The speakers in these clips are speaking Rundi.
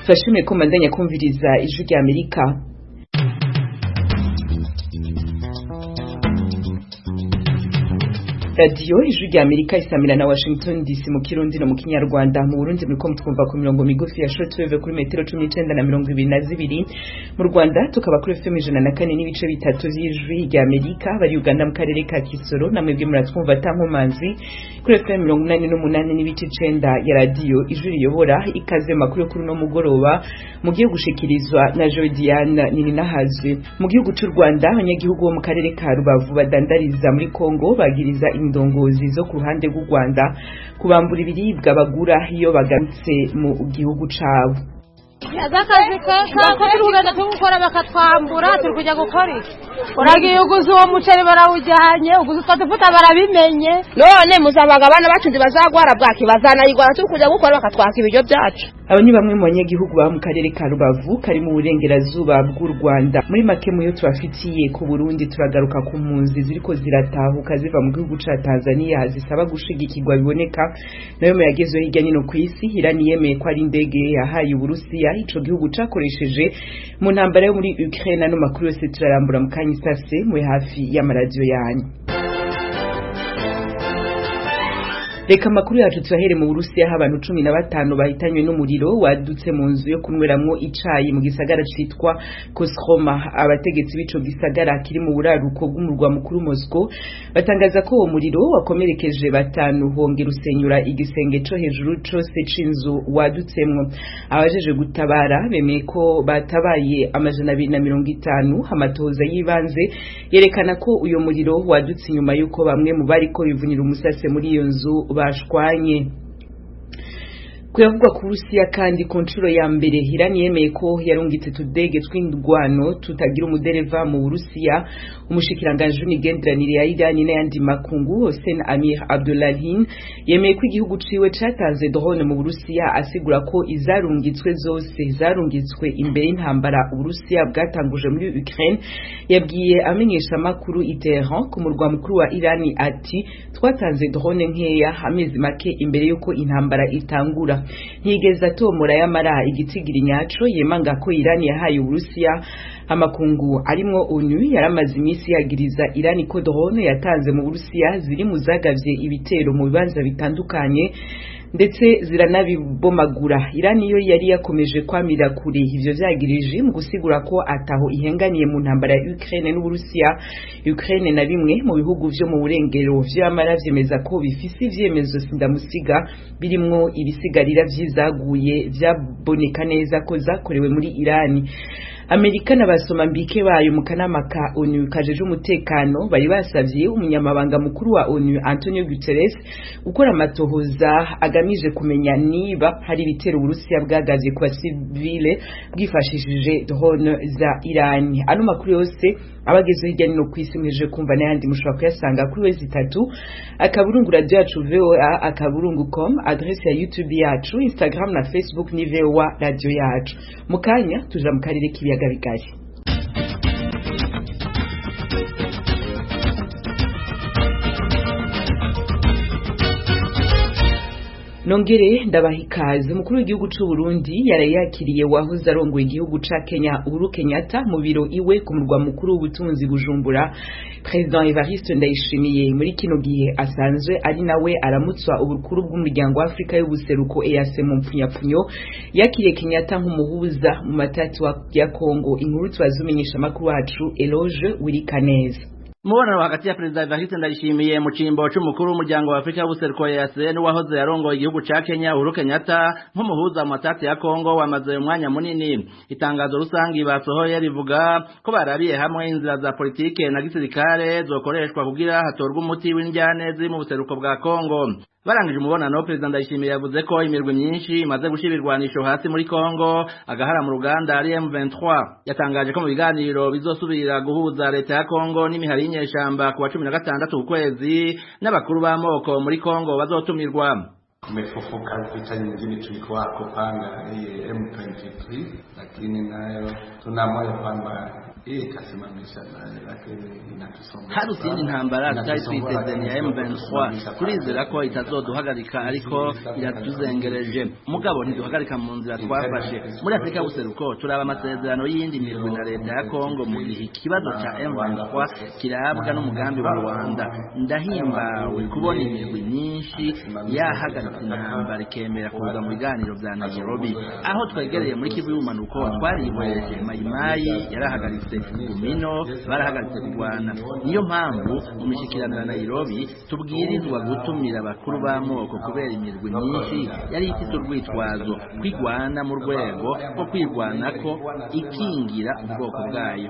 Turashimye ko mandanya kumviriza ijwi rya Amerika. Radio ijwi rya Amerika isamira na Washington DC mu Kirundi no mu Kinyarwanda. Mu Burundi muriko mutwumva ku mirongo migufi ya shortwave kuri metero 19 na 22. Mu Rwanda tukaba kuri FM 104 n'ibice bitatu y'ijwi rya Amerika, bari Uganda mu karere ka Kisoro, na mwebwe muratwumva tankomanzi kuri FM 88 n'ibice 9 ya radio ijwi riyobora. Ikaze makuru kuri no mugoroba mugiye gushikirizwa na Jodiane Nininahazwe. Mu gihugu cy'u Rwanda abanyagihugu bo mu karere ka Rubavu badandariza muri Kongo bagiriza indongozi zo ku ruhande rw'u Rwanda kubambura ibiribwa bagura iyo bagarutse mu gihugu cabo. Akazi kako turugenda tugukora bakatwambura turi kujya gukora iki? Uragiye uguze uwo muceri barawujyanye, uguze twatufuta barabimenye. None muzabaga abana bacu ndibazagwara bwaki bazanayigwara turi kujya gukora bakatwaka ibiryo byacu. Aba ni bamwe mu banyagihugu ba mu karere ka Rubavu kari mu burengerazuba bw'u Rwanda. Muri make muyo twafitiye ku Burundi turagaruka ku mpunzi ziriko ziratahuka ziva mu gihugu ca Tanzania zisaba gushigikirwa biboneka nayo mu yagezo hirya nino ku isi. Irani yemeye ko ari indege yahaye Uburusiya ico gihugu cakoresheje mu ntambara yo muri Ukraine. No makuru yose turarambura mu kanya isase mu hafi y'amaradio yanyu. Reka makuru yacu tubahere mu Burusiya abantu 15 bahitanywe n'umuriro wadutse mu nzu yo kunweramwo icayi mu gisagara citwa Kostroma. Abategetsi b'ico gisagara kiri mu buraruko bw'umurwa mukuru Moscow batangaza ko uwo muriro wakomerekeje batanu hongera usenyura igisenge co hejuru cose c'inzu wadutsemwo. Abajeje gutabara bemeye ko batabaye 250. Amatohoza yibanze yerekana ko uyo muriro wadutse inyuma yuko bamwe mu bariko bivunira umusase muri iyo nzu bashwanye. Kuyavugwa ku Burusiya kandi ku nshuro ya mbere Irani yemeye ko yarungitse tudege tw'indwano tutagira umudereva mu Burusiya. Umushikiranganje w'imigenderanire ya Irani n'ayandi makungu Hossein Amir Abdullahian yemeye ko igihugu ciwe catanze drone mu Burusiya, asigura ko izarungitswe zose zarungitswe imbere y'intambara Uburusiya bwatanguje muri Ukraine. Yabwiye amenyesha makuru i Tehran ku murwa mukuru wa Irani ati twatanze drone nkeya amezi make imbere yuko intambara itangura. Ntiyigeze atomora yamara igitigiri nyaco yemanga ko Irani yahaye Uburusiya. Amakungu arimwo ONU yaramaze imisi yagiriza Irani ko drone yatanze mu Burusiya ziri mu zagavye ibitero mu bibanza bitandukanye ndetse ziranabibomagura. Irani yo yari yakomeje kwamira kure ivyo vyagirije mu gusigura ko ataho ihenganiye mu ntambara ya Ukraine n'Uburusiya. Ukraine na bimwe mu bihugu vyo mu burengero vy'amara vyemeza ko bifise ivyemezo sindamusiga birimwo ibisigarira vyizaguye vyaboneka neza ko zakorewe muri Irani. Amerika n'abasomambike bayo mu kanama ka ONU kajeje umutekano bari basavye umunyamabanga mukuru wa ONU Antonio Guterres gukora amatohoza agamije kumenya niba hari ibitero Uburusiya bwagaze ku basivile bwifashishije drone za Irani. Ano makuru yose abagezo hirya no kwisi mweje kumva n'ayandi mushobora kuyasanga kuri wezi 3 akaburungu radio yacu VOA akaburungu.com, adresse ya YouTube yacu, Instagram na Facebook ni VOA radio yacu. Mukanya tuja mu karere k'ibiyaga bigari. Nongere ndabahikaze. Mukuru w'igihugu cy'u Burundi yarayakiriye wahoze arongoye igihugu ca Kenya Uhuru Kenyatta mu biro iwe ku murwa mukuru w'ubutunzi Bujumbura. President Evariste Ndayishimiye muri kino gihe asanzwe ari nawe aramutswa ubukuru bw'umuryango wa Afrika y'ubuseruko EAC mu mpfunyapfunyo. Yakiriye Kenyatta nk'umuhuza mu matati ya Kongo. Inkuru twazumenyesha makuru wacu Eloge Wirikaneza. Mubonano hagati ya President Evariste Ndayishimiye mu cimbo c'umukuru w'umuryango wa Afrika y'ubuseruko EAC n'uwahoze yarongoye igihugu ca Kenya Uhuru Kenyatta nk'umuhuza mu matati ya Kongo wamaze umwanya munini. Itangazo rusangi basohoye rivuga ko barabiye hamwe inzira za politike na gisirikare zokoreshwa kugira hatorwa umuti w'indyane ziri mu buseruko bwa Kongo. Barangije umubonano President Ndayishimiye yavuze ko imirwi myinshi imaze gushibirwanisho hasi muri Kongo agahara mu Ruganda ari M23. Yatangaje ko mu biganiro bizosubira guhuza leta ya Kongo n'imihari y'inyeshamba ku wa 16 ukwezi n'abakuru b'amoko muri Kongo bazotumirwa. Tumefufuka vita nyingine tulikuwa kupanga hii M23, lakini nayo tunamoyo kwamba hari izindi ntambara tutari twiteze ni ya M23 turizera ko itazoduhagarika ariko iratuzengereje mugabo ntiduhagarika mu nzira twafashe muri Afrika y'ubuseruko turaba amasezerano y'indi mirwi na leta ya Kongo mu gihe ikibazo ca M23 kirabwa n'umugambi wa Rwanda ndahimbawe kubona imirwi myinshi yahagaritse intambara ikemera kuza mu biganiro vya Nairobi aho twegereye muri Kivu y'umanuko twarihweje Mayimayi yarahagaritse Gumino barahagaritse kurwana niyo mpamvu mu mishikirano ya Nairobi tubwirizwa gutumira abakuru b'amoko kubera imirwi myinshi yari ifite urwitwazo kwigwana mu rwego rwo kwirwanako ikingira ubwoko bwayo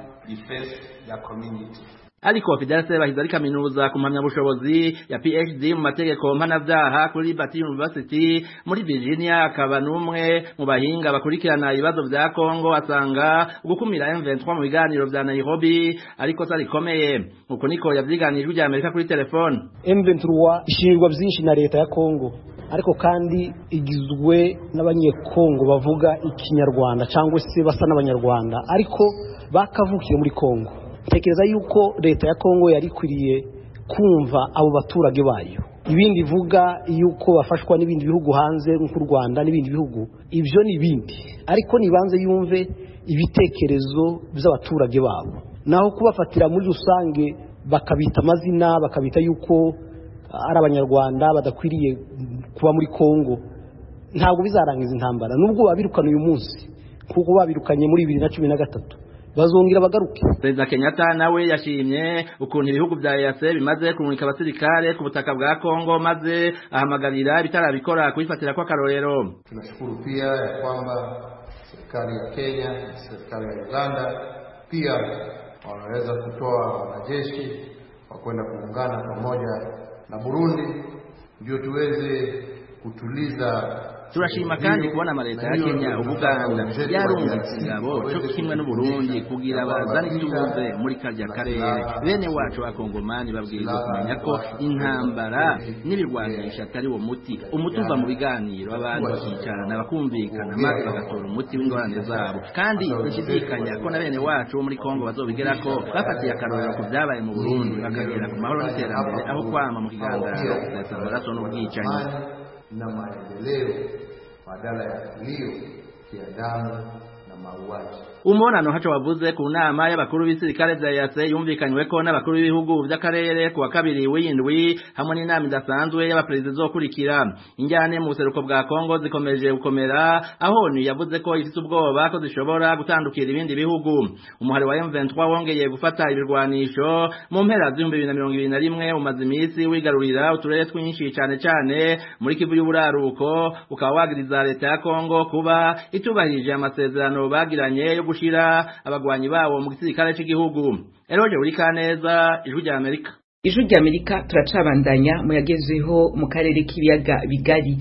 ariko Fidel Sebahizi ari kaminuza ku mpamyabushobozi ya PhD mu mategeko mpanavyaha kuri Liberty University muri Virginia akaba n'umwe mu bahinga bakurikirana ibibazo vya Kongo asanga gukumira M23 mu biganiro vya Nairobi ariko tarikomeye uko niko yavyiganijwe rya Amerika kuri telefone. M23 ishirirwa byinshi na leta ya Kongo ariko kandi igizwe n'abanyekongo bavuga ikinyarwanda cyangwa se basa n'abanyarwanda ariko bakavukiye muri Kongo. Tekereza yuko leta ya Kongo yari kwiriye kumva abo baturage bayo ibindi vuga yuko bafashwa n'ibindi bihugu hanze nk'u Rwanda n'ibindi bihugu ibyo ni bindi ariko nibanze yumve ibitekerezo by'abaturage babo naho kubafatira muri rusange bakabita amazina bakabita yuko ari abanyarwanda badakwiriye kuba muri Kongo ntabwo bizarangiza intambara nubwo babirukana uyu munsi kuko babirukanye muri 2013 bazongera bagaruke. Perezida Kenyatta nawe yashimye ukuntu ibihugu vya EAC bimaze kumurika abasirikare ku butaka bwa Kongo maze ahamagarira bitarabikora kuifatira kwa karorero. Tunashukuru pia ya kwamba serikali ya Kenya na serikali ya Uganda pia wanaweza kutoa wanajeshi wa kwenda kuungana pamoja na Burundi ndio tuweze kutuliza. Turashima kandi kubona amaleta ya Kenya Uganda yarungitse ingabo cyo kimwe n'u Burundi kugira bazane ituze muri karya karere bene wacu bakongomani babwirizwa kumenya ko intambara n'ibirwanisha atari wo muti umutuva mu biganiro abantu bakicarana bakumvikana maze bagatora umuti w'ingorane zabo kandi nshidikanya ko na bene wacu muri Kongo bazobigerako bafatiye akarorero ku byabaye mu Burundi bakagera ku mahoro n'iterambere aho kwama mu kigandaro cyasabaraso n'ubwicanyi na maendeleo badala ya kilio cha damu na mauaji. Umonano hacho wavuze ku nama y'abakuru b'isirikare vya EAC yumvikanyweko n'abakuru b'ibihugu vy'akarere ku wa kabiri w'indwi hamwe n'inama idasanzwe y'abaperezida zokurikira. Injyane mu buseruko bwa Kongo zikomeje gukomera aho ni yavuze ko ifite ubwoba ko zishobora gutandukira ibindi bihugu. Umuhari wa M23 wongeye gufata ibirwanisho mu mpera z'2021 umaze imisi wigarurira uturere twinshi cyane muri Kivu y'uburaruko ukaba wagiriza leta ya Kongo kuba itubahirije amasezerano bagiranye yo gushira abagwanyi bawo mu gisirikare cy'igihugu. Eroje uri kaneza ijwi rya Amerika. Ijwi rya Amerika turacabandanya mu yagezeho mu karere k'ibiyaga bigari.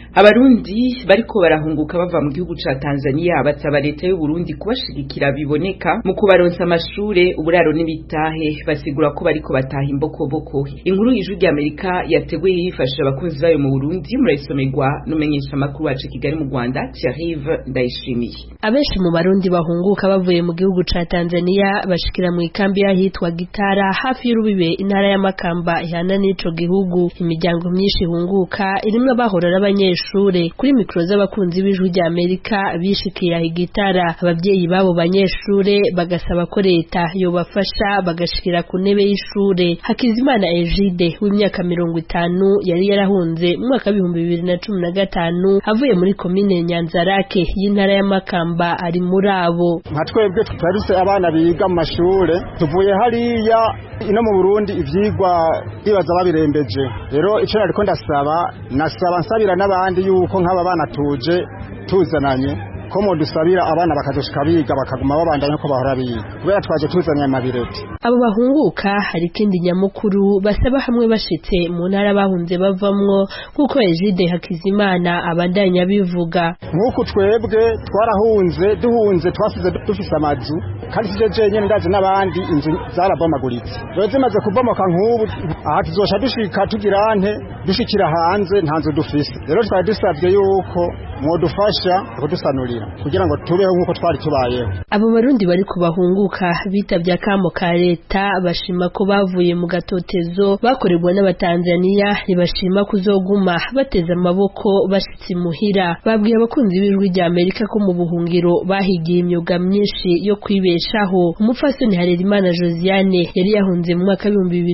Abarundi bariko barahunguka bava mu gihugu ca Tanzania basaba leta y'u Burundi kubashigikira biboneka mu kubaronsa amashure uburaro n'ibitahe basigura ko bariko bataha imbokoboko. Inkuru y'ijwi rya Amerika yateguye yifashije abakozi bayo mu Burundi murayisomerwa n'umenyesha makuru wacu Kigali mu Rwanda Thierry Ndayishimiye. Abenshi mu Barundi bahunguka bavuye mu gihugu ca Tanzania bashikira mu ikambi yahitwa Gitara hafi y'urubibe intara ya Makamba ihana n'ico gihugu. Imiryango myinshi ihunguka irimwe bahorera abanyeshure kuri mikro z'abakunzi b'ijwi rya Amerika bishikira Gitara. Abavyeyi babo banyeshure bagasaba ko leta yobafasha bagashikira ku ntebe y'ishure. Hakizimana Egide w'imyaka 50 yari yarahunze mu mwaka 2015 avuye muri komine Nyanzarake y'intara ya Makamba ari muri abo. Nka twebwe tutarise abana biga mu mashure tuvuye hariya ino mu Burundi ivyigwa bibaza babirembeje. Rero ico nariko nasaba nsabira n'abandi yuko nk'aba bana tuje tuzananye ko mo dusabira abana bakazoshika biga bakaguma babandanya ko bahora biga kubera twaje tuzanye amabireti abo bahunguka hari ikindi nyamukuru basaba hamwe bashitse mu ntara bahunze bavamwo kuko Egide Hakizimana abandanya bivuga nk'uko twebwe duhunze twasize dufise amazu kandi sije nyene ndaje n'abandi inzu zarabomaguritse rero zimaze kubomoka nk'ubu aha tuzosha dushika tugirante dushikira hanze nta nzu dufise rero twari dusabye yuko mwodufasha kudusanurira kugira ngo tubeho nk'uko twari tubayeho. Abo barundi bari kubahunguka bitavye akamo ka leta bashima ko bavuye mu gatotezo bakorerwa n'abatanzania ntibashima kuzoguma bateze amaboko bashitse muhira. Babwiye abakunzi b'ijwi rya Amerika ko mu buhungiro bahigiye imyuga myinshi yo kwibeshaho. Umupfasoni Harerimana Josiane yari yahunze mu mwaka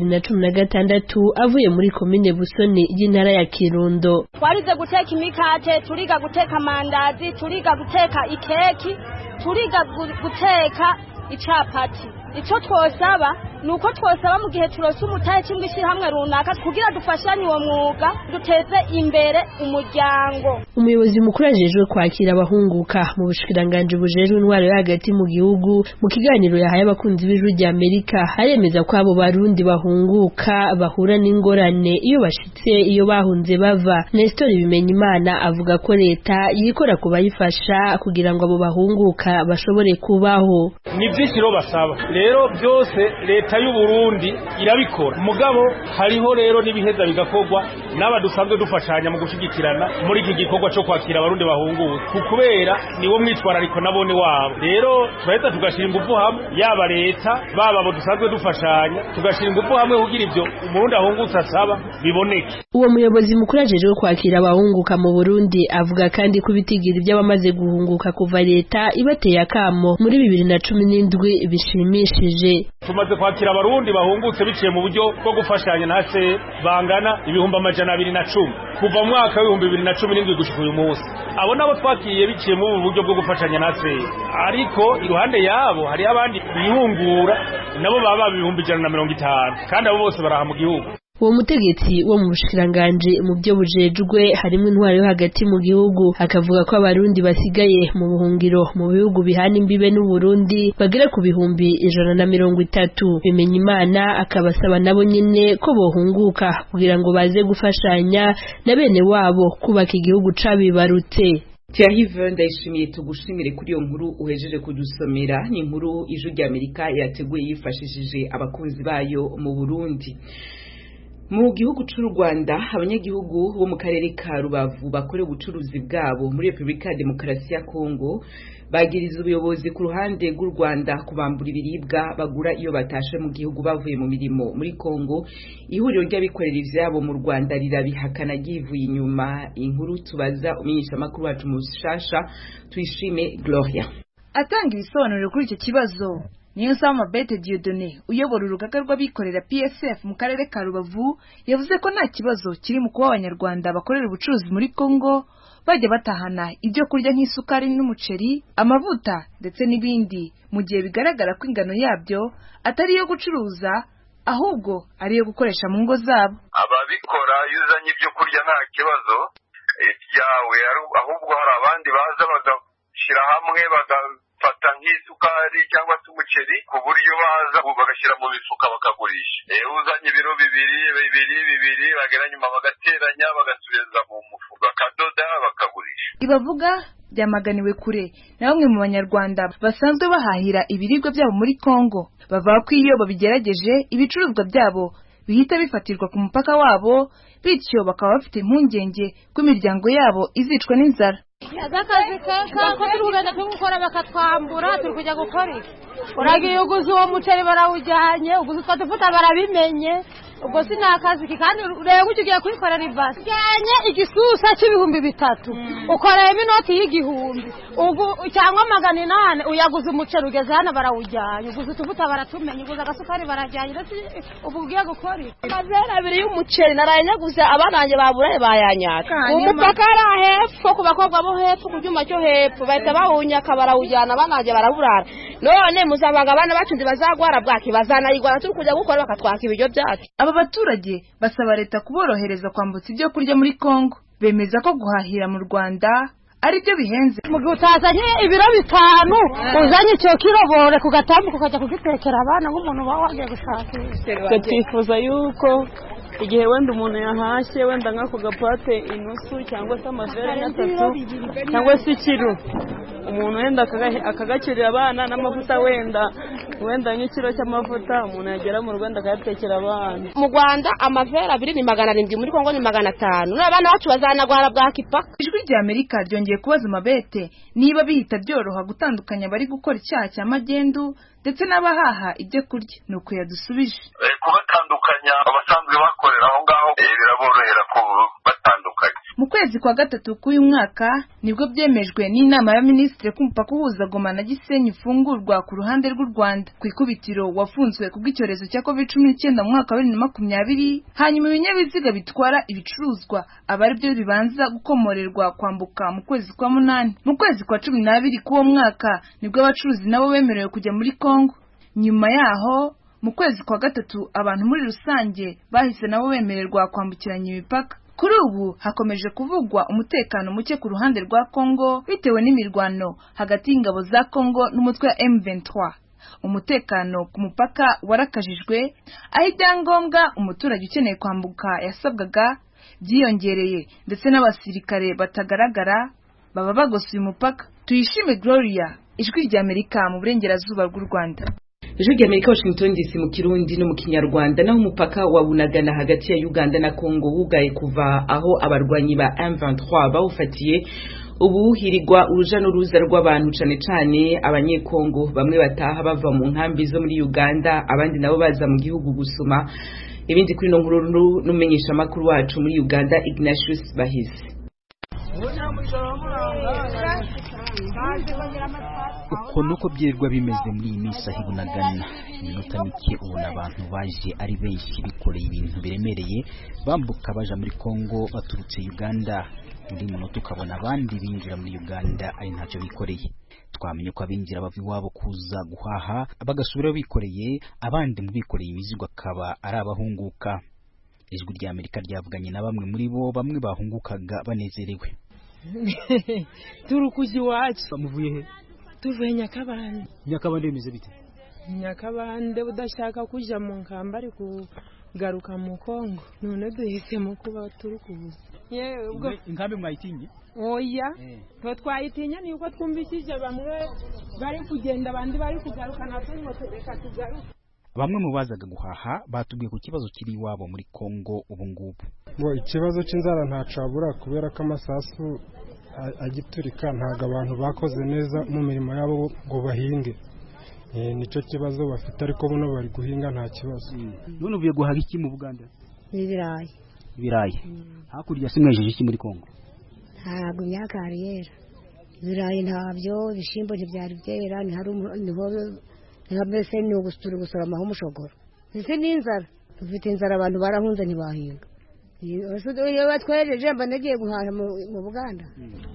2016 avuye muri komine Busoni y'intara ya Kirundo. Twarize guteka imikate, turiga guteka mandazi, turiga guteka ikeki, turiga guteka icapati. Ico twosaba nuko twosaba mu gihe turose umutahe cyangwa ishyirahamwe runaka kugira dufashanye uwo mwuga duteze imbere umuryango. Umuyobozi mukuru ajejwe kwakira abahunguka mu bushikiranganje bujejwe intwaro yo hagati mu gihugu mu kiganiro yahaye abakunzi b'ijwi rya Amerika haremeza ko abo barundi bahunguka bahura n'ingorane iyo bashitse iyo bahunze bava. Nestor Bimenyimana avuga ko leta yikora kubayifasha kugira ngo abo bahunguka bashobore kubaho. Ni byishiro basaba rero byose leta y'u Burundi irabikora mugabo hariho rero n'ibiheza bigakorwa n'abadusanzwe dufashanya mu gushigikirana muri iki gikorwa cyo kwakira abarundi bahunguka kubera niwo mwitwarariko nabone wabo. Rero turahita tugashira ingufu hamwe yaba leta baba abo dusanzwe dufashanya tugashira ingufu hamwe kugira ibyo umurundi ahungutse asaba biboneke. Uwo muyobozi mukuru ajejwe kwakira abahunguka mu Burundi avuga kandi ko bitigira iby'abamaze guhunguka kuva leta ibateye akamo muri 2017 bishimishije. Tumaze kwakira abarundi bahungutse biciye mu buryo bwo gufashanya nase bangana 210 kuva mu mwaka wa 2017 gushika uyu munsi. Abo nabo twakiye biciye mu buryo bwo gufashanya nase ariko iruhande yabo hari abandi bihungura nabo baba 150 kandi abo bose baraha mu gihugu. Uwo mutegetsi wo mu bushikiranganje mu byo bujejwe harimo intwaro yo hagati mu gihugu akavuga ko abarundi basigaye mu buhungiro mu bihugu bihana imbibe n'u Burundi bagera ku bihumbi 130. Bimenyimana akabasaba nabo nyene ko bohunguka kugira ngo baze gufashanya na bene wabo kubaka igihugu cabibarutse. Thierry Ndayishimiye tugushimire kuri iyo nkuru uhejeje kudusomera. Ni inkuru ijwi rya Amerika yateguye yifashishije abakunzi bayo mu Burundi. Mu gihugu cy'u Rwanda abanyagihugu bo mu karere ka Rubavu bakore ubucuruzi bwabo muri Republika ya Demokarasi ya Kongo bagiriza ubuyobozi ku ruhande rw'u Rwanda kubambura ibiribwa bagura iyo batashe mu gihugu bavuye mu mirimo muri Kongo. Ihuriro ry'abikorera ivyabo mu Rwanda rirabihakana givuye inyuma. Inkuru tubaza umenyesha makuru wacu mu Shasha Tuyishime Gloria atanga ibisobanuro kuri icyo kibazo. Niyo nsaba Bete Dieudonné uyobora urugaga rw'abikorera PSF mu karere ka Rubavu yavuze ko nta kibazo kiri mu kuba abanyarwanda bakorera ubucuruzi muri Kongo bajya batahana ibyo kurya nk'isukari n'umuceri, amavuta ndetse n'ibindi mu gihe bigaragara ko ingano yabyo atari iyo gucuruza ahubwo ari iyo gukoresha mu ngo zabo. Ababikora yuzanye ibyo kurya nta kibazo yawe ahubwo hari abandi baza bagashyira hamwe fata nk'isukari cyangwa se umuceri ku buryo baza bagashyira mu mifuka bakagurisha. Uzanye ibiro bibiri bagera nyuma bagateranya bagasubiza mu mufuka bakadoda bakagurisha. Ibavuga byamaganiwe kure na bamwe mu banyarwanda basanzwe bahahira ibiribwa byabo muri Kongo. Bavuga ko iyo babigerageje ibicuruzwa byabo bihita bifatirwa ku mupaka wabo bityo bakaba bafite impungenge ko imiryango yabo izicwa n'inzara. Akazi ko turugenda tumukora bakatwambura turi kujya gukora iki? Uragiye uguze uwo muceri barawujyanye, uguze utwo tuvuta barabimenye. Ubwo sinakazi kandi rero ugiye kubikorera ibasi. Cyanye igisusa cy'ibihumbi 3. Ukoreye inoti y'igihumbi. Ubu cyangwa 800 uyaguze umuceri ugeze hano barawujyanye. Uguze tuvuta baratumenye, uguze agasukari barajyanye. Ubu ugiye gukora iki? Amazera abiri y'umuceri narayanyaguze abananje baburaye bayanyaka. Umupaka ari hepfo ku bakobwa bo hepfo ku cyuma cyo hepfo bahita bawunyaka barawujyana abananje baraburara. None muzabaga abana bacu bazagwara bwaki bazanayigwara turi kujya gukora bakatwaka ibiryo byacu. Aba baturage basaba leta kuborohereza kwambutsa ibyo kurya muri Kongo. Bemeza ko guhahira mu Rwanda ari byo bihenze. Mu gihe utazanye ibiro 5 uzanye icyo kirobore ku gatambuko ukajya kugitekera abana nk'umuntu baba wagiye gushakisha. Twifuza yuko igihe wenda umuntu yahashye wenda nk'ako gapate inusu cyangwa se amavere nk'atatu cyangwa se ikiro, umuntu wenda akagakirira abana n'amavuta wenda nk'ikiro cy'amavuta umuntu yagera mu Rwanda akayatekera abana. Mu Rwanda amavere 2 ni 700, muri Kongo ni 500. None abana bacu bazanagwara bwa kipaka. Ijwi rya Amerika ryongeye kubaza Mabete niba bihita byoroha gutandukanya bari gukora icyaha cya magendu ndetse n'abahaha ibyo kurya. Nuko yadusubije, kubatandukanya abasanzwe bakorera aho ngaho biraborohera ko batandukanye. Mu kwezi kwa gatatu k'uyu mwaka nibwo byemejwe n'inama ya minisitiri ko umupaka uhuza Goma na Gisenyi ufungurwa ku ruhande rw'u Rwanda. Ku ikubitiro wafunzwe kubw'icyorezo cya COVID-19 mu mwaka wa 2020, hanyuma ibinyabiziga bitwara ibicuruzwa aba ari byo bibanza gukomorerwa kwambuka mu kwezi kwa 8. Mu kwezi kwa 12 k'uwo mwaka nibwo abacuruzi nabo bemerewe kujya muri Kongo. Nyuma yaho mu kwezi kwa gatatu abantu muri rusange bahise nabo bemererwa kwambukiranya imipaka. Kuri ubu hakomeje kuvugwa umutekano muke ku ruhande rwa Kongo bitewe n'imirwano hagati y'ingabo za Kongo n'umutwe wa M23. Umutekano ku mupaka warakajijwe, aho ibyangombwa umuturage ukeneye kwambuka yasabwaga byiyongereye ndetse n'abasirikare batagaragara baba bagosuye umupaka. Tuyishime Gloria, Ijwi rya Amerika mu burengerazuba bw'u Rwanda. Ijwi rya Amerika Washington DC mu Kirundi no mu Kinyarwanda. Naho umupaka wa Bunagana hagati ya Uganda na Kongo wugaye kuva aho abarwanyi ba M23 bawufatiye. Ubu hirigwa uruja n'uruza rw'abantu cane abanyekongo, bamwe bataha bava mu nkambi zo muri Uganda, abandi nabo baza mu gihugu gusuma. Ibindi kuri no nkuru n'umenyesha makuru wacu muri Uganda Ignatius Bahizi. Uko nuko byirirwa bimeze muri iyi minsi aho Bunagana. Iminota mike ubona abantu baje ari benshi bikoreye ibintu biremereye bambuka baja muri Kongo baturutse Uganda. Muri munota ukabona abandi binjira muri Uganda ari ntacyo bikoreye. Twamenye ko abinjira bava iwabo kuza guhaha bagasubira bikoreye, abandi mu bikoreye imizigo akaba ari abahunguka. Ijwi rya Amerika ryavuganye na bamwe muri bo, bamwe bahungukaga banezerewe. Turukuji wacu muvuye he? Tuvuye Nyakabande. Nyakabande bimeze bite? Nyakabande budashaka kuja mu nkamba ari kugaruka mu Kongo, none duhisemo kuba turukubuza. Yewe ubwo inkambi mwayitinye? Oya, twayitinya niko twumvishije bamwe bari kugenda abandi bari kugaruka natwe ngo reka tugaruke. Bamwe mu bazaga guhaha batubwiye ku kibazo kiri iwabo muri Kongo ubu ngubu. Ikibazo cy'inzara ntacabura kubera ko amasasu agiturika, ntago abantu bakoze neza mu mirimo yabo ngo bahinge. Nico kibazo bafite, ariko buno bari guhinga nta kibazo. None uvuye guhaga iki mu Buganda? Ibirayi. Ibirayi. Hakurya simwejeje iki muri Kongo? Ntago imyaka yera. Ibirayi ntabyo, ibishimbo ntibyari byera, ni hari mbese ni ugusura gusoroma umushogoro. Ese ni inzara. Dufite inzara, abantu barahunze ntibahinga. Iyo batwereje mba nagiye guhaha mu Buganda.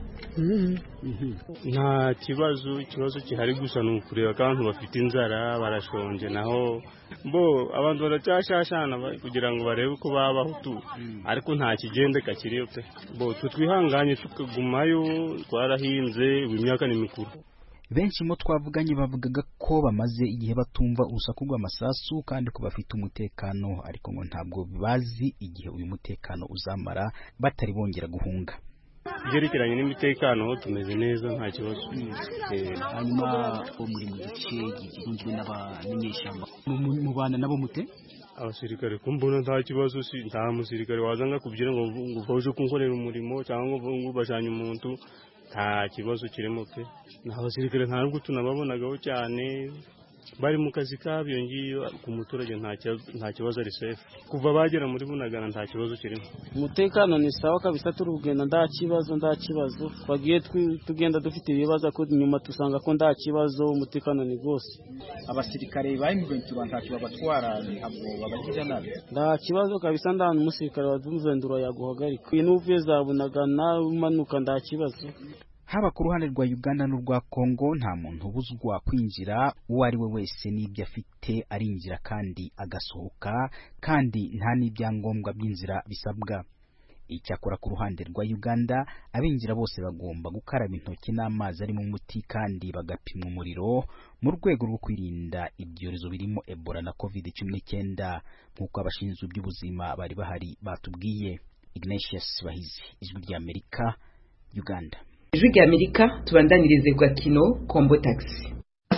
Nta ikibazo kihari gusa ni ukureba ko abantu bafite inzara barashonje, naho bo abantu baracyashashana kugira ngo barebe uko babaho tu, ariko nta kigendeka kiriyo pe. Bo twihanganye tukagumayo, twarahinze, imyaka ni mikuru. Benshi mo twavuganye bavugaga ko bamaze igihe batumva urusaku rw'amasasu kandi ko bafite umutekano, ariko ngo ntabwo bazi igihe uyu mutekano uzamara batari bongera guhunga. Byerekeranye n'imitekano tumeze neza nta kibazo. Hanyuma muri mu gice gikunzwe n'abamenyeshyamba mu bana nabo mute? Abasirikare kumbona nta kibazo, nta musirikare wazanga kubyira ngo uje kunkorera umurimo cyangwa ngo bashanye umuntu, nta kibazo kirimo pe. Abasirikare ntabwo tunababonagaho cyane, bari mu kazi kabyo ngiyo, ku muturage nta kibazo ari safe. Kuva bagera muri Bunagana nta kibazo kirimo. Umutekano ni sawa kabisa, turugenda nta kibazo. Twagiye tugenda dufite ibibazo ko nyuma tusanga ko nta kibazo, umutekano ni gose. Abasirikare ba M23 ntacyo babatwara, ntabwo babagira nabi. Nta kibazo kabisa, nta umusirikare wa M23 yaguhagarika. Inuvuye za Bunagana umanuka nta kibazo. Haba ku ruhande rwa Uganda n'urwa Kongo nta muntu ubuzwa kwinjira, uwo ari we wese n'ibyo afite arinjira kandi agasohoka, kandi nta n'ibyangombwa by'inzira bisabwa. Icyakora ku ruhande rwa Uganda abinjira bose bagomba gukaraba intoki n'amazi arimo umuti kandi bagapimwa umuriro mu rwego rwo kwirinda ibyorezo birimo Ebola na COVID-19 nk'uko abashinzwe by'ubuzima bari bahari batubwiye. Ignatius Bahizi, Ijwi ry'Amerika, Uganda. Ijwi ry'Amerika tubandanirize kwa kino Kombo Taxi.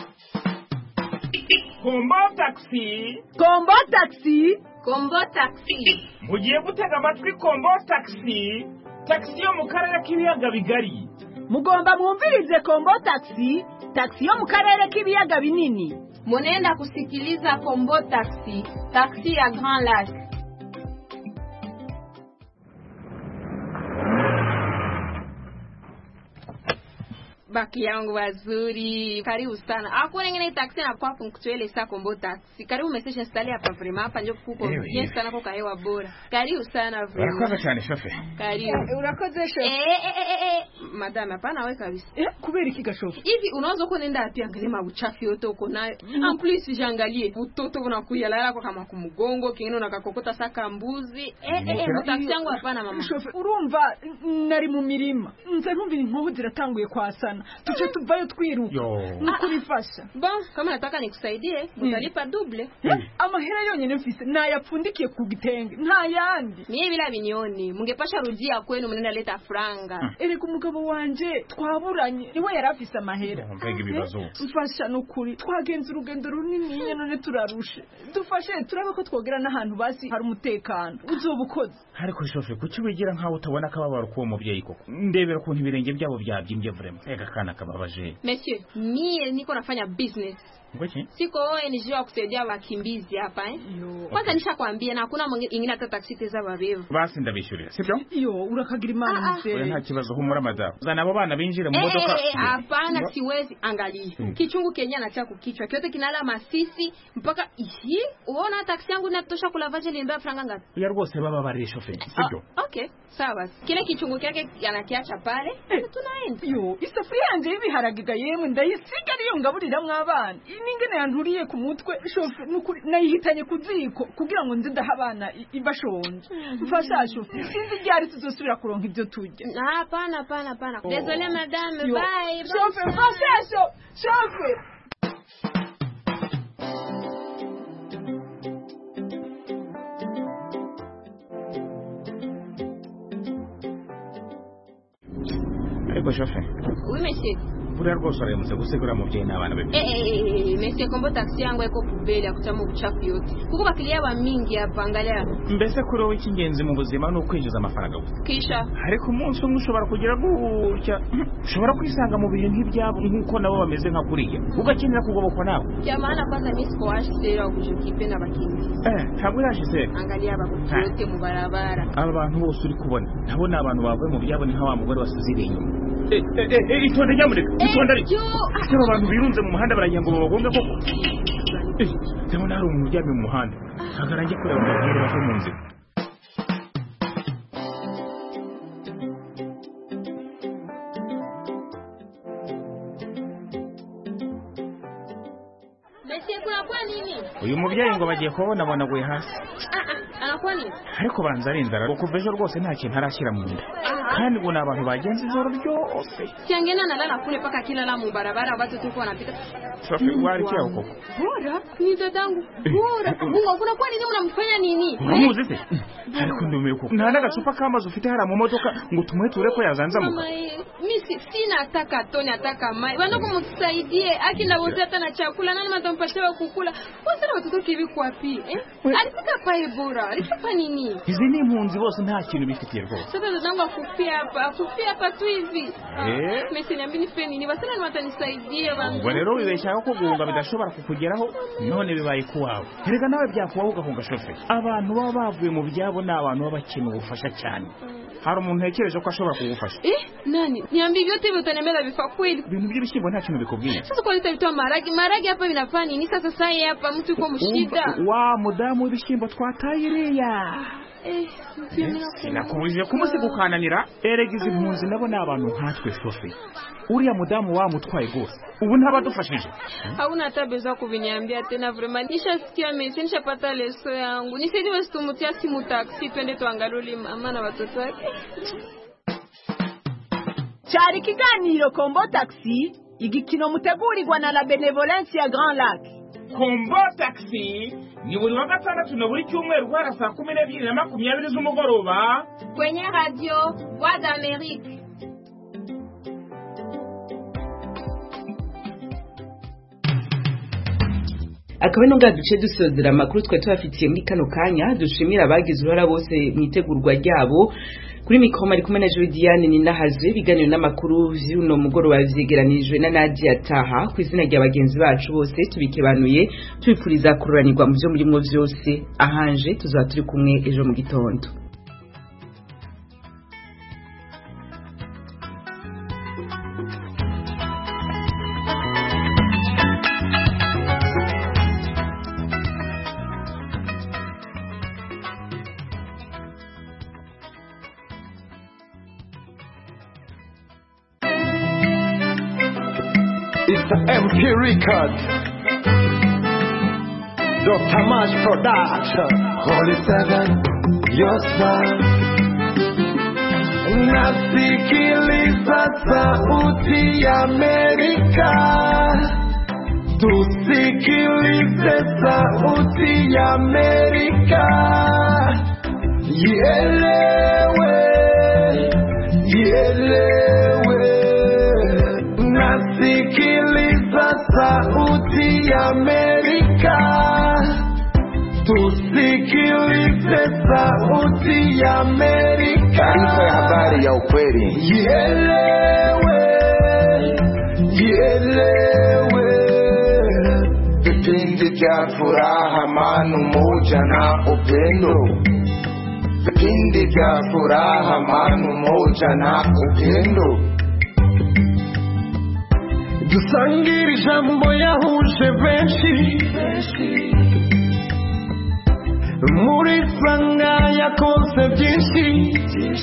Kombo Taxi. Kombo Taxi. Kombo Taxi. Mugiye gutega amatwi Kombo Taxi. Taxi yo mu karere k'ibiyaga bigari. Mugomba mwumvirize Kombo Taxi. Taxi yo mu karere k'ibiyaga binini. Munenda kusikiliza Kombo Taxi. Taxi ya Grand Lac. Baki yangu wazuri, karibu sana. Hakuna ngine taxi na kwa punctuel sa Kombo Taxi. Karibu message installe hapa vraiment hapa ndio kuko bien sana kwa kahewa bora. Karibu sana vraiment. Urakoze cyane shofe. Karibu. Urakoze shofe. Madame hapana wewe kabisa. Kubera iki gashofe? Hivi unaweza kuenda pia angalia mabuchafu yote uko nayo. En plus jangalie utoto unakuya lala kwa kama kumgongo, kingine unakakokota saka mbuzi. Taxi yangu hapana mama. Shofe, urumva nari mu mirima. Nze ntumva inkoho ziratanguye kwasana. Tuce tuvayo twiruka. Nukurifasha. Bon, kama nataka nikusaidie, utalipa double. Amahera yonyene mfise nayapfundikiye ku gitenge, nta yandi. Mie bila binyoni, mungepasha rudia kwenu mnenda leta franga. Eriko umugabo wanje twaburanye, niwe yarafise amahera. Mbega ibibazo. Mfasha nukuri, twagenze urugendo runini none turarushe. Dufashe turabe ko twogera n'ahantu basi hari umutekano. Uzobukoze. Ariko shofe kuki wigira nkaho utabona kababaro ko mubyeyi koko. Ndebera ko ibirenge byabo byabyimbye vraiment. Ega kana kababaje. Monsieur, mie niko nafanya business. Ngoje? Siko NGO ya kusaidia wakimbizi hapa Kwanza nishakwambia na hakuna mwingine hata taxi teza babevu. Basi ndabishurira, sibyo? Urakagira imana mzee. Nta kibazo humura madam. Zana abo bana binjire mu modoka. Hapana siwezi angalia. Kichungu Kenya na chako kichwa. Kyote kinala masisi mpaka ishi. Uona taxi yangu inatosha kulavaje limbea franga ngapi? Ya rwose baba bari shofe, sibyo? Okay, sawa. Kile kichungu kyake yanakiacha pale. Tunaenda. Isafuriya yanje ibiharagika yemwe ndayisiga ariyo ngaburiramwe abana. Ningene yanturiye ku mutwe shofe nayihitanye kuziko kugira ngo nze ndaha abana ibashonje. Mfasha shofe sinzi ryari tuzosubira kuronka ibyo turya. Hapana. Désolé madame, bye. Shofe mfasha shofe. Ariko shofe. Oui monsieur. Buriya rwose aramuze gusigura mubyeyi n'abana be. Monsieur Kombo Taxi yangu iko pubeli akutama ubuchafu yote. Kuko bakiliya ba mingi hapa angalia. Mbese kuri wowe ikingenzi mu buzima no kwinjiza amafaranga gusa. Kisha ariko umunsi umwe ushobora kugira gutya ushobora kwisanga mu bihe nk'ibyabo nk'uko nabo bameze nka kuriya ugakenera kugobokwa nawe. Jamana kwanza mimi siko ashira kujukipenda bakimbizi. Ntabwo yashize. Angalia bakuyote mu barabara. Aba bantu bose uri kubona nabona abantu bavuye mu byabo ni nka wa mugore wasuzire inyuma. Itonde nyamureka. Itonde ari. Aba bantu birunze mu muhanda baragira ngo bagonge koko. Ndabona hari umuntu uryamye mu muhanda. Agarange kureba abagore bava mu nzira. Uyu mubyeyi ngo bagiye kubona bonaguye hasi. Anakuwa nini? Ariko banza ari inzara ngo kuvejo rwose nta kintu arashyira mu nda. Kandi ngo nabantu bagenze ijoro ryose. Siangena nalala kule paka kila la mu barabara watu tuko wanapita. Safi wari kiao koko. Bora ni dadangu. Bora. Mungu kuna kwa nini mnamfanya nini? Muzi se. Ariko ndumiye koko. Nta nagacupa kamazi ufite hara mu modoka ngo tumuheture ko yazanza mu. Mimi sina ataka toni ataka mai. Bana kumsaidie akinda wote hata na chakula nani mtampatia kukula. Wasa watoto kivi kwa pi alifika pale bora alifika nini hizi ni impunzi bose nta kintu bifitiye rwose sasa dadangu akufia hapa tu hivi mimi niambi nife nini basana ni watanisaidia bangu ngo rero wibeshya ko guhunga bidashobora kukugeraho none bibaye kuwawe erega nawe byakubaho ugahunga shofe abantu baba bavuye mu byabo n'abantu babakina ubufasha cyane hari umuntu yekereje ko ashobora kugufasha nani niambi vyote hivyo utanemeza bifa kweli ibintu by'ibishyimbo nta kintu bikubwiye sasa kwa nini tabitoa maragi hapa vinafanya nini sasa hapa mtu yuko mshida wa mudamu w'ibishyimbo twatayiriya sinakubujije kumusiga ukananira erega izi mpunzi nabo ni abantu nkatwe Sophie uriya mudamu wamutwaye gose ubu ntabadufashije hauna hata beza kuviniambia tena vraiment nishasikia message nishapata leso yangu nisaidie basi tumutia simu taxi twende tuangalie mama na watoto wake cyari kiganiro Kombo Taxi igikino mutegurirwa na la Benevolence ya Grand Lac. Kombo Taxi ni buri wa gatandatu na buri cyumweru guhera saa 12:20 z'umugoroba kwenye radio Voix d'Amérique. akaba nonga duce dusozera amakuru twa tubafitiye muri kano kanya dushimira abagize uruhara bose mwitegurwa ryabo kuri mikoma ari kumwe na Jodiane Ninahaze biganiro n'amakuru y'uno mugoroba vyegeranijwe na Nadia Taha ku izina rya bagenzi bacu bose tubikebanuye tubipfuriza kururanirwa mu byo murimo byose ahanje tuzaturi kumwe ejo mu gitondo. MP Records, Dr. Mash Production, Holy Seven, your smile. Nasikiliza sauti ya Amerika, tusikilize sauti ya Amerika, ielewe, ielewe. Nasikiliza sauti ya Amerika, tusikilize sauti ya Amerika. Taarifa ya habari ya ukweli. Ielewe, ielewe. Vipindi vya furaha, amani, umoja na upendo. Vipindi vya furaha, amani, umoja na upendo. Dusangire ijambo yahuje benshi muri sanga yakoze byinshi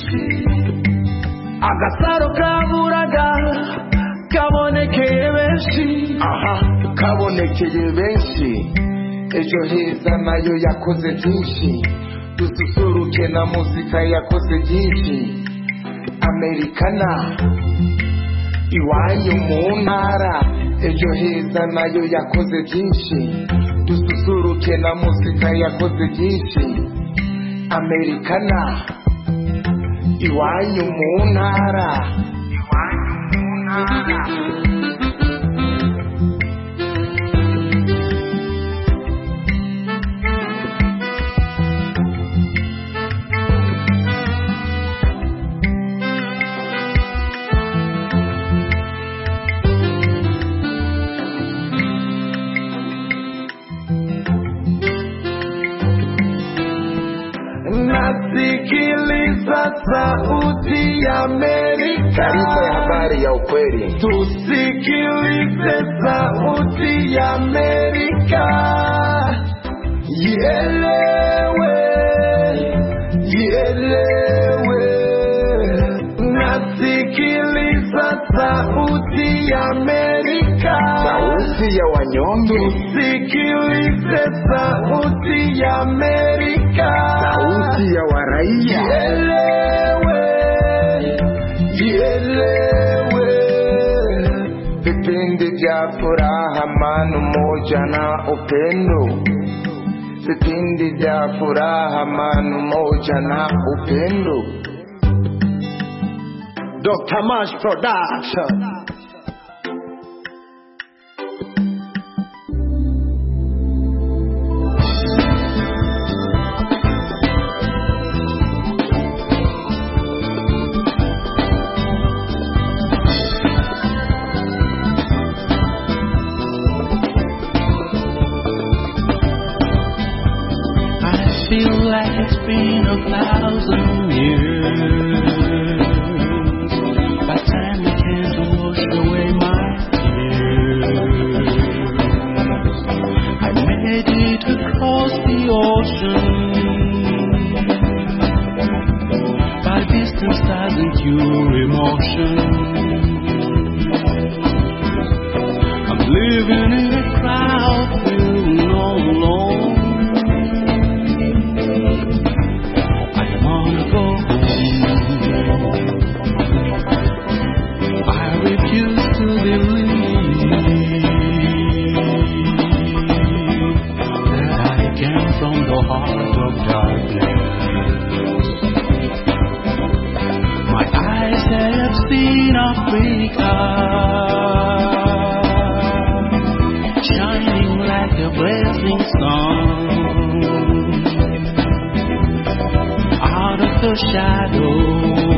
agasaro kaburaga kabonekeye benshi kabonekeye benshi ejo heza nayo yakoze byinshi dususuruke na muzika yakoze byinshi Americana iwanyu mu ntara ejo heza nayo yakoze byinshi dususuruke na muzika yakoze byinshi Americana iwanyu mu ntara Nasikiliza sauti ya Amerika. Taarifa ya habari ya ukweli. Tusikilize sauti ya Amerika. Ielewe, ielewe. Nasikiliza sauti ya Amerika. Sauti ya wanyonge. Tusikilize sauti ya Amerika. Sauti ya waraia. Ielewe, ielewe. Vipindi vya furaha, amani, umoja na upendo. Vipindi vya furaha, amani, umoja na upendo. Dr. Mash Production. Feel like it's been 1,000 years. By time it came to wash away my tears. I made it across the ocean. distance doesn't cure emotion. I'm living in a crowd feeling all alone. I wanna go home. I refuse to believe that I came from the heart of darkness. My eyes have seen Africa, shining like a blazing sun, out of the shadows.